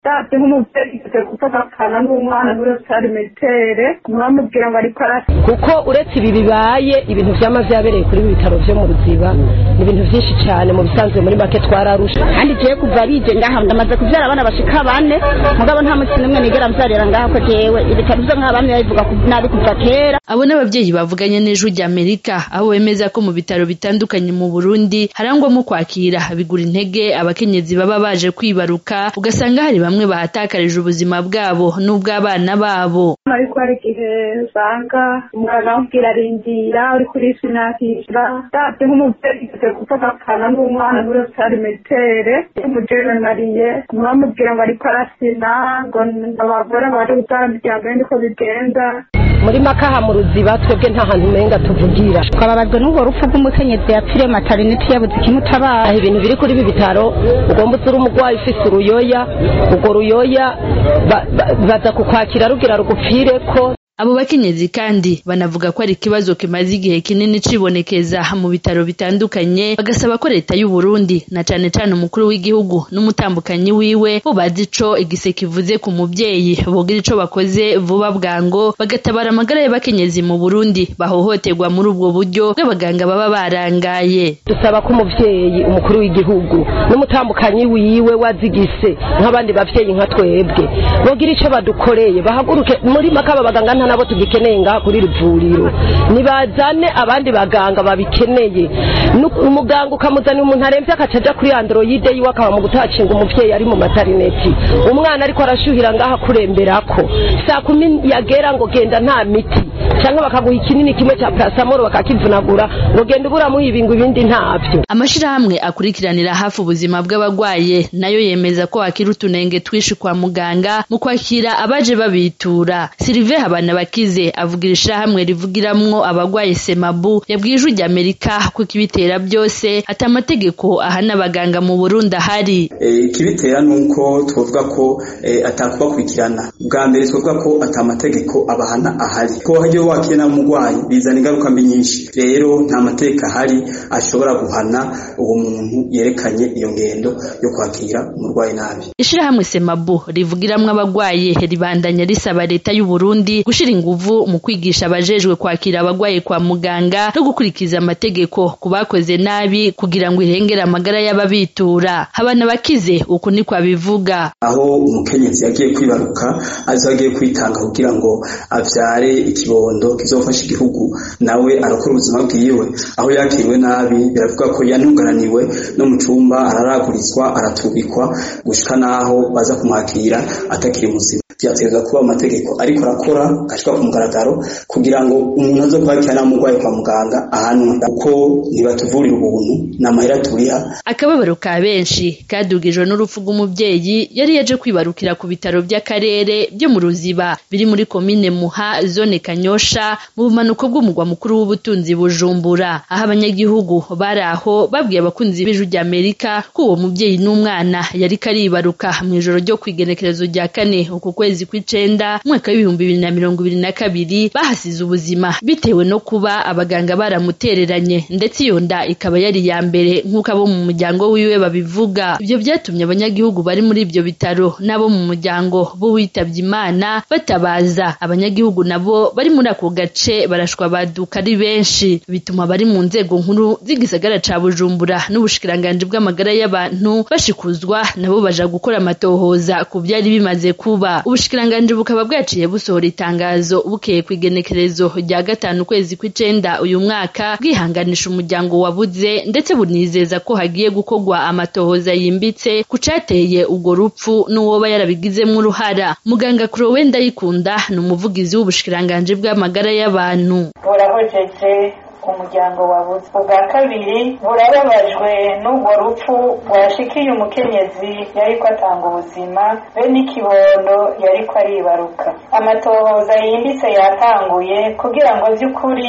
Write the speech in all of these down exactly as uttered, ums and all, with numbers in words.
date nk'umuvyeyi gufata akana n'umwana muri santimetere mwamubwira ngo ariko arasa kuko uretse ibi bibaye ibintu vyama vyabereye kuri ibi bitaro vyo mu Ruziba ni ibintu vyinshi cyane mu bisanzwe muri make twararusha kandi giye kuva bije ngaha ndamaze kuvyara abana bashika bane mugabo nta mutsi nimwe nigera mvyarira ngaha ko jewe ibitaro vyo nk'abamwe babivuga nabi kuva kera. Abo n'abavyeyi bavuganye n'Ijwi ry'Amerika aho bemeza ko mu bitaro bitandukanye mu Burundi harangwamo kwakira bigura intege abakenyezi baba baje kwibaruka ugasanga hari bamwe bahatakarije ubuzima bwabo n'ubw'abana babo. Ariko ari gihe usanga umwana w'ubwira arindira uri kuri sinakira date nk'umuvyeyi gufata akana n'umwana muri santimetere umujene mariye mwamubwira ngo ariko arasina ngo abagore bari gutandukira mbere niko bigenda muri makaha mu Ruziba twebwe nta hantu menga tuvugira twababajwe n'ubwo rupfu rw'umukenyezi yapfire maternity yabuze ikimutabara. Ibintu biri kuri ibi bitaro ugomba uzura umugwayi ufise uruyoya urwo ruyoya baza kukwakira rugira rugupfire ko. Abo bakenyezi kandi banavuga ko ari ikibazo kimaze igihe kinini cibonekeza mu bitaro bitandukanye bagasaba ko leta y'u Burundi na cane cane umukuru w'igihugu n'umutambukanyi wiwe bo bazi ico igise kivuze ku muvyeyi bogira ico bakoze vuba bwango bagatabara amagara y'abakenyezi mu Burundi bahohoterwa muri ubwo buryo bw'abaganga baba barangaye. Dusaba ko umuvyeyi umukuru w'igihugu n'umutambukanyi wiwe wazigise nk'abandi bavyeyi nka twebwe bogira ico badukoreye bahaguruke muri makaba baganga nabo tugikeneye ngaha kuri rivuriro nibazane abandi baganga babikeneye umuganga ukamuzana umuntu aremvye akacaja kuri android yiwe akaba mu gutacinga umuvyeyi ari mu maternity umwana ariko arashuhira ngaha kuremberako saa kumi yagera ngo genda nta miti cyangwa bakaguha ikinini kimwe cya paracetamol bakakivunagura ngo genda ubura muhibinga ibindi ntavyo. Amashirahamwe akurikiranira hafi ubuzima bw'abagwaye nayo yemeza ko hakiri utunenge twishi kwa muganga mu kwakira abaje babitura. Sylvain Habanabakize avugira ishirahamwe rivugiramwo abagwaye Semabu yabwiye Ijwi ry'Amerika ko kibitera byose ati amategeko ahana abaganga mu Burundi ahari. Ikibitera nuko tuvuga ko atakubakurikirana bwa mbere tuvuga ko atamategeko abahana ahari ko hagiye wakena mugwayi bizana ingaruka mbi nyinshi rero nta mateka ahari ashobora guhana uwo muntu yerekanye iyo ngendo yo kwakira umurwayi nabi. Ishirahamwe Semabu rivugiramwo abagwaye ribandanya risaba leta y'u Burundi gushira inguvu mu kwigisha abajejwe kwakira abagwaye kwa muganga no gukurikiza amategeko kubakoze nabi kugira ngo irengere amagara y'ababitura. Habanabakize uko ni kwa bivuga aho umukenyezi yagiye kwibaruka azagiye kwitanga kugira ngo avyare ikibondo kizofasha igihugu nawe arakora ubuzima bwiwe aho yakiriwe nabi biravuga ko yantungananiwe no mu cumba araragurizwa aratubikwa gushika naho baza kumwakira atakiri muzima. Byategeka kuba amategeko ariko arakora gashika ku mugaragaro kugira ngo umuntu azo kwakira umurwayi kwa muganga ahanwe uko nibatuvurira ubuntu n'amahera turiha. Akababaro ka benshi kadugijwe n'urupfu rw'umuvyeyi yari yaje kwibarukira ku bitaro by'akarere byo mu Ruziba biri muri komine Muha zone Kanyosha mu bumanuko bw'umugwa mukuru w'ubutunzi Bujumbura. Aho abanyagihugu baraho babwiye abakunzi b'Ijwi ry'Amerika ko uwo muvyeyi n'umwana yari karibaruka mu ijoro ryo kwigenekerezo rya kane uko kwezi kw'icenda mwaka w'ibihumbi bibiri na mirongo ibiri na kabiri bahasize ubuzima bitewe no kuba abaganga baramutereranye ndetse iyo nda ikaba yari ya mbere nk'uko abo mu muryango wiwe babivuga. Ibyo byatumye abanyagihugu bari muri ibyo bitaro n'abo mu muryango bo witavye Imana batabaza. Abanyagihugu nabo bari muri ako gace barashwa baduka ari benshi bituma bari mu nzego nkuru z'igisagara ca Bujumbura n'ubushikiranganje bw'amagara y'abantu bashikuzwa nabo baja gukora amatohoza ku byari bimaze kuba. Ubushikiranganje bukaba bwaciye busohora itangazo bukeye kwigenekerezo rya gatanu kwezi kw'icenda uyu mwaka bwihanganisha umuryango wabuze ndetse bunizeza ko hagiye gukorwa amatohoza yimbitse kucateye ubwo rupfu n'uwoba yarabigizemo uruhara. Muganga Chloe Ndayikunda ni umuvugizi w'ubushikiranganje bw'amagara y'abantu. Burahojeje umuryango wabuze. Ubwa kabiri burababajwe n'ubwo rupfu rwashikiye umukenyezi yariko atanga ubuzima be n'ikibondo yariko aribaruka. Amatohoza yimbitse yatanguye kugira ngo vy'ukuri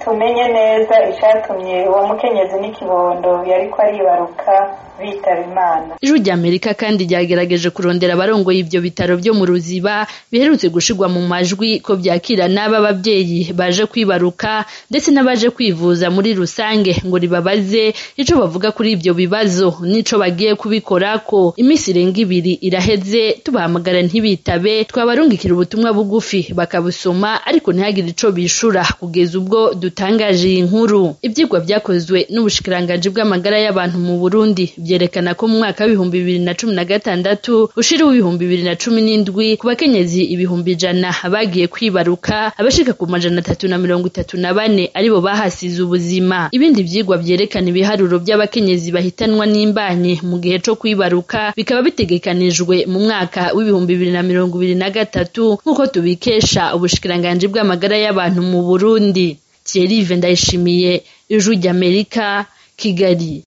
tumenye neza icatumye uwo mukenyezi n'ikibondo yariko aribaruka bitaba Imana. Ijwi ry'Amerika kandi ryagerageje kurondera abarongoye ivyo bitaro vyo mu Ruziba biherutse gushirwa mu majwi ko vyakira n'aba bavyeyi baje kwibaruka ndetse n'abaje kwivuza muri rusange ngo ribabaze ico bavuga kuri ivyo bibazo nico bagiye kubikorako. Imisi irenga ibiri iraheze tubahamagara ntibitabe, twabarungikira ubutumwa bugufi bakabusoma ariko ntihagire ico bishura kugeza ubwo dutangaje iyi nkuru. Ivyigwa vyakozwe n'ubushikiranganji bw'amagara y'abantu mu Burundi vyerekana ko mu mwaka w'ibihumbi bibiri na cumi na gatandatu ushira w'ibihumbi bibiri na cumi n'indwi ku bakenyezi ibihumbi ijana bagiye kwibaruka, abashika ku majana atatu na mirongo itatu na bane aribo bahasize ubuzima. Ibindi vyigwa vyerekana ibiharuro by'abakenyezi bahitanwa n'imbanye mu gihe co kwibaruka bikaba bitegekanijwe mu mwaka w'ibihumbi bibiri na mirongo ibiri na gatatu nk'uko tubikesha ubushikiranganji bw'amagara y'abantu mu Burundi. Thierry Ndayishimiye, Ijwi ry'Amerika, Kigali.